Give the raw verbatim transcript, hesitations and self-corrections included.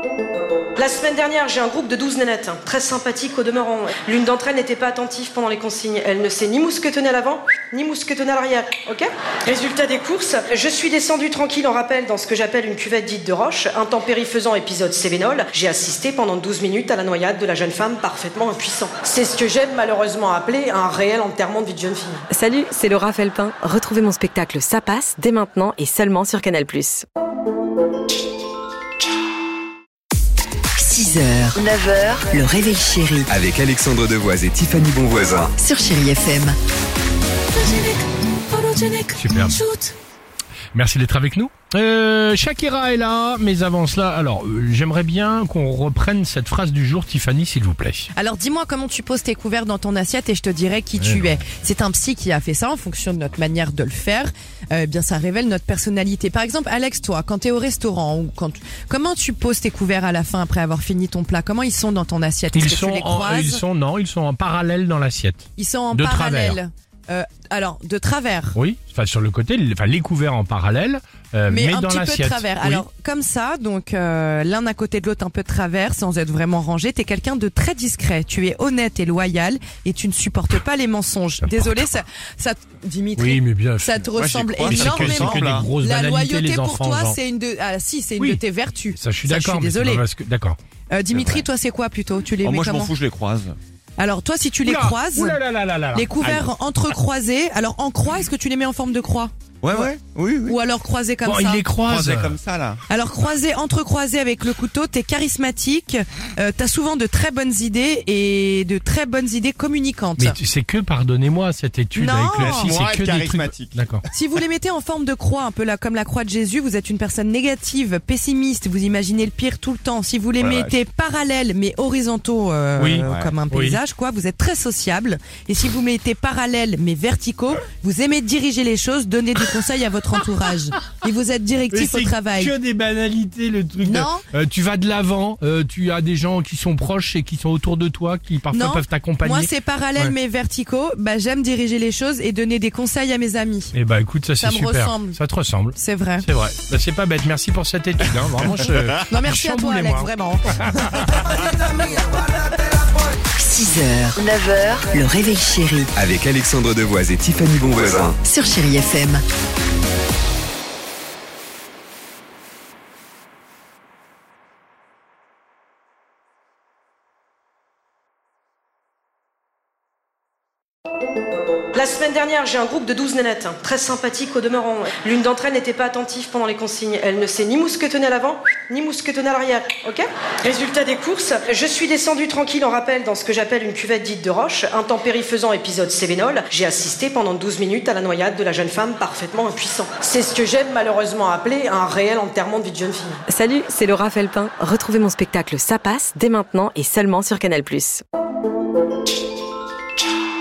La semaine dernière, j'ai un groupe de douze nénettes, hein, très sympathiques au demeurant. L'une d'entre elles n'était pas attentive pendant les consignes. Elle ne s'est ni mousquetonnée à l'avant, ni mousquetonnée à l'arrière, ok ? Résultat des courses, je suis descendu tranquille en rappel dans ce que j'appelle une cuvette dite de roche, intempérie faisant épisode Cévenol. J'ai assisté pendant douze minutes à la noyade de la jeune femme parfaitement impuissante. C'est ce que j'aime malheureusement appeler un réel enterrement de vie de jeune fille. Salut, c'est Laura Felpin. Retrouvez mon spectacle Ça passe dès maintenant et seulement sur Canal plus. six heures, neuf heures, le réveil chéri. Avec Alexandre Devoise et Tiffany Bonvoisin. Sur Chéri F M. Super. Merci d'être avec nous. Euh, Shakira est là, mais avant cela, alors euh, j'aimerais bien qu'on reprenne cette phrase du jour, Tiffany, s'il vous plaît. Alors dis-moi comment tu poses tes couverts dans ton assiette et je te dirai qui tu non. es. C'est un psy qui a fait ça en fonction de notre manière de le faire. Euh, bien, ça révèle notre personnalité. Par exemple, Alex, toi, quand t'es au restaurant ou quand, comment tu poses tes couverts à la fin après avoir fini ton plat? Comment ils sont dans ton assiette? Est-ce Ils que sont, tu les en, croises? ils sont non, ils sont en parallèle dans l'assiette. Ils sont en de parallèle. travers. Euh, alors, de travers. Oui, enfin sur le côté, enfin les couverts en parallèle, euh, mais, mais un dans petit peu de l'assiette. travers. Oui. Alors comme ça, donc euh, l'un à côté de l'autre un peu de travers, sans être vraiment rangé. T'es quelqu'un de très discret. Tu es honnête et loyal et tu ne supportes pas les mensonges. Désolé, ça, ça, Dimitri, Oui, mais bien. ça te Moi, j'y ressemble crois. Mais c'est que, c'est énormément. que des grosses La banalités, loyauté les pour enfants. toi, genre. c'est une de, ah si, c'est une Oui. de tes vertus. Ça, je suis Ça, d'accord. Je mais suis c'est pas désolée. parce que- D'accord. Euh, Dimitri, vrai. toi, c'est quoi plutôt? Tu les Oh, mets moi, je m'en comment? fous, je les croise. Alors toi, si tu les Oula, croises, oula là là là là là. les couverts entrecroisés. Alors en croix, est-ce que tu les mets en forme de croix? Ouais, ouais, oui, oui. Ou alors croisés comme Bon, ça? il les croise. Croisé comme ça, là. Alors croisé, entrecroisé avec le couteau, t'es charismatique, euh, t'as souvent de très bonnes idées et de très bonnes idées communicantes. Mais tu- c'est que, pardonnez-moi, cette étude Non. avec le psy, Moi, c'est que des charismatique. trucs. D'accord. Si vous les mettez en forme de croix, un peu là, comme la croix de Jésus, vous êtes une personne négative, pessimiste, vous imaginez le pire tout le temps. Si vous les Oh la mettez parallèles mais horizontaux, euh, Oui. euh, comme un Oui. paysage, quoi, vous êtes très sociable. Et si vous mettez parallèles mais verticaux, vous aimez diriger les choses, donner des conseils à votre entourage. Et vous êtes directif au travail. Que des banalités, le truc. de- Non. euh, tu vas de l'avant, euh, tu as des gens qui sont proches et qui sont autour de toi, qui parfois Non. peuvent t'accompagner. Moi, c'est parallèle Ouais. mais verticaux. Bah, j'aime diriger les choses et donner des conseils à mes amis. Eh bah écoute, ça c'est Ça me super. ressemble. Ça te ressemble. C'est vrai. C'est vrai. Bah, c'est pas bête. Merci pour cette étude. Hein. Vraiment, je. Non, merci à toi, Alex, chamboulez-moi. vraiment. six heures, neuf heures, le réveil chéri. Avec Alexandre Devoise et Tiffany Bonvoisin. Sur Chéri F M. La semaine dernière, j'ai un groupe de douze nénettes, hein, très sympathiques au demeurant. L'une d'entre elles n'était pas attentive pendant les consignes. Elle ne s'est ni mousquetonnée à l'avant, ni mousquetonnée à l'arrière, ok ? Résultat des courses, je suis descendu tranquille en rappel dans ce que j'appelle une cuvette dite de roche, intempérie faisant épisode Cévenol. J'ai assisté pendant douze minutes à la noyade de la jeune femme parfaitement impuissante. C'est ce que j'aime malheureusement appeler un réel enterrement de vie de jeune fille. Salut, c'est Laura Felpin. Retrouvez mon spectacle Ça passe dès maintenant et seulement sur Canal plus.